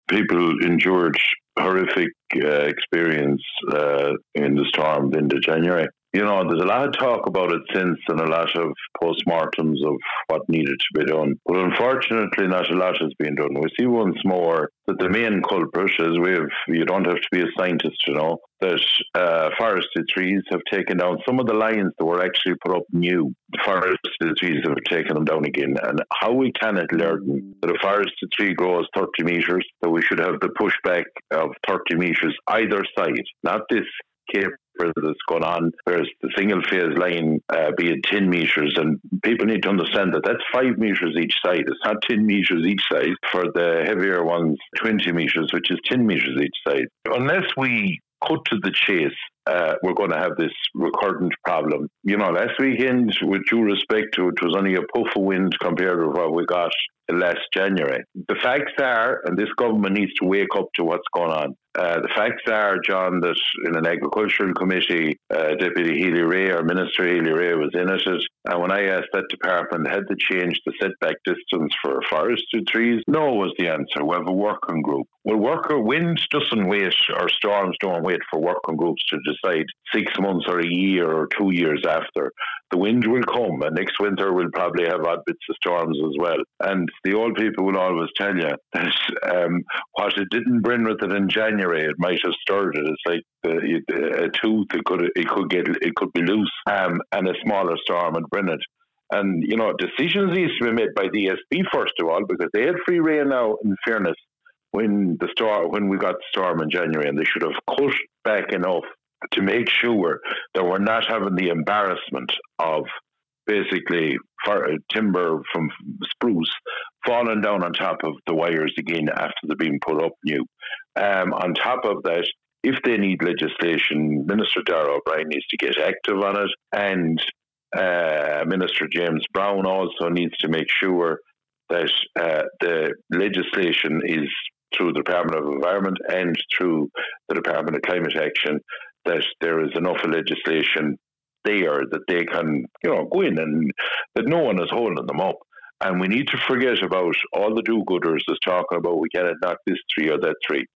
people endured horrific experience in the storm into January. You know, there's a lot of talk about it since and a lot of postmortems of what needed to be done. But unfortunately, not a lot has been done. We see once more that the main culprit is you don't have to be a scientist to know that forested trees have taken down some of the lines that were actually put up new. The forested trees have taken them down again. And how we cannot learn that a forested tree grows 30 metres, that we should have the pushback of 30 metres either side, not this caper that's going on, whereas the single phase line be it 10 metres, and people need to understand that that's 5 metres each side. It's not 10 metres each side. For the heavier ones, 20 metres, which is 10 metres each side. Unless we cut to the chase, we're going to have this recurrent problem. You know, last weekend, with due respect to it, was only a puff of wind compared to what we got last January. The facts are, and this government needs to wake up to what's going on. The facts are, John, that in an agricultural committee, Deputy Healy-Rae, or Minister Healy-Rae, was in it. And when I asked that department, had to change the setback distance for forested trees? No was the answer. We have a working group. Well, wind doesn't wait, or storms don't wait for working groups to decide 6 months or a year or 2 years after. The wind will come, and next winter we'll probably have odd bits of storms as well. And the old people will always tell you that what it didn't bring with it in January, it might have stirred it. It's like a tooth; it could be loose, and a smaller storm would bring it. And you know, decisions need to be made by DSB first of all, because they had free rein now. In fairness, when we got the storm in January, and they should have cut back enough to make sure that we're not having the embarrassment of basically timber from spruce falling down on top of the wires again after they're being put up new. On top of that, if they need legislation, Minister Darragh O'Brien needs to get active on it, and Minister James Brown also needs to make sure that the legislation is through the Department of Environment and through the Department of Climate Action, that there is enough legislation there that they can, you know, go in, and that no one is holding them up. And we need to forget about all the do-gooders that's talking about we cannot knock this tree or that tree.